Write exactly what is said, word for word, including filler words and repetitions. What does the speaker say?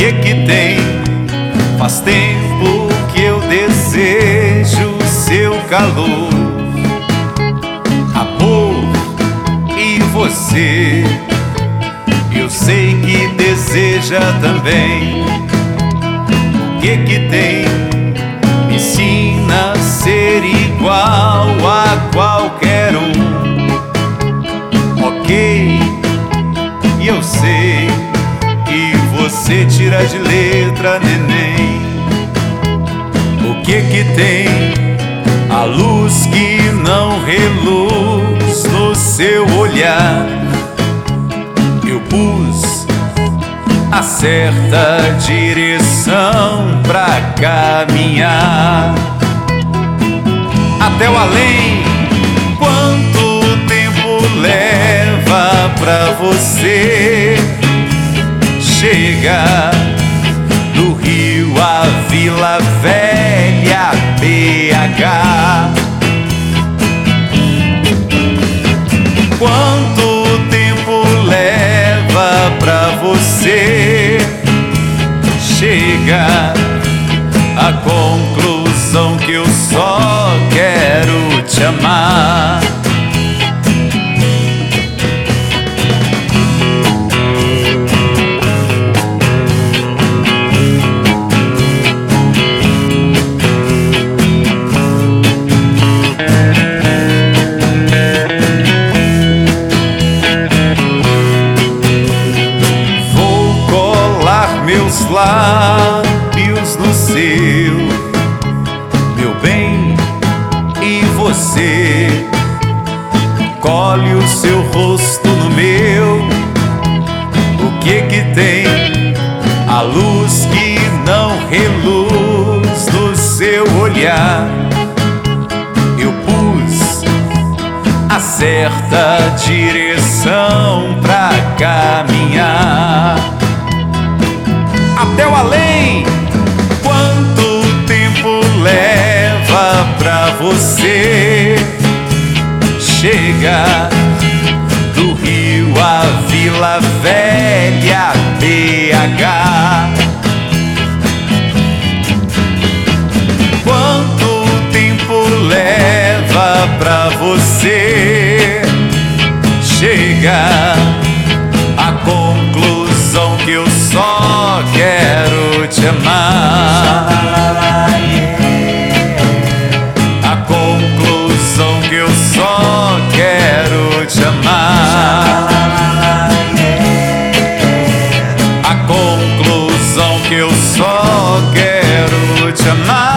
que que tem? Faz tempo que eu desejo seu calor, amor, e você eu sei que deseja também. O que que tem? Me ensina a ser igual a qualquer um. Ok, e eu sei que você tira de letra, neném. O que que tem? A luz que não reluz no seu olhar. Eu pus a certa direção pra caminhar até o além. Quanto tempo leva pra você chegar do Rio à Vila Velha, B H? Quanto tempo leva pra você chegar à conclusão que eu só quero te amar? Meus lábios no seu, meu bem, e você colhe o seu rosto no meu. O que que tem? A luz que não reluz no seu olhar. Eu pus a certa direção pra caminhar até o além. Quanto tempo leva pra você chegar do Rio à Vila Velha, B H? Quanto tempo leva pra você chegar à conclusão que eu só quero te amar? A conclusão que eu só quero te amar. A conclusão que eu só quero te amar.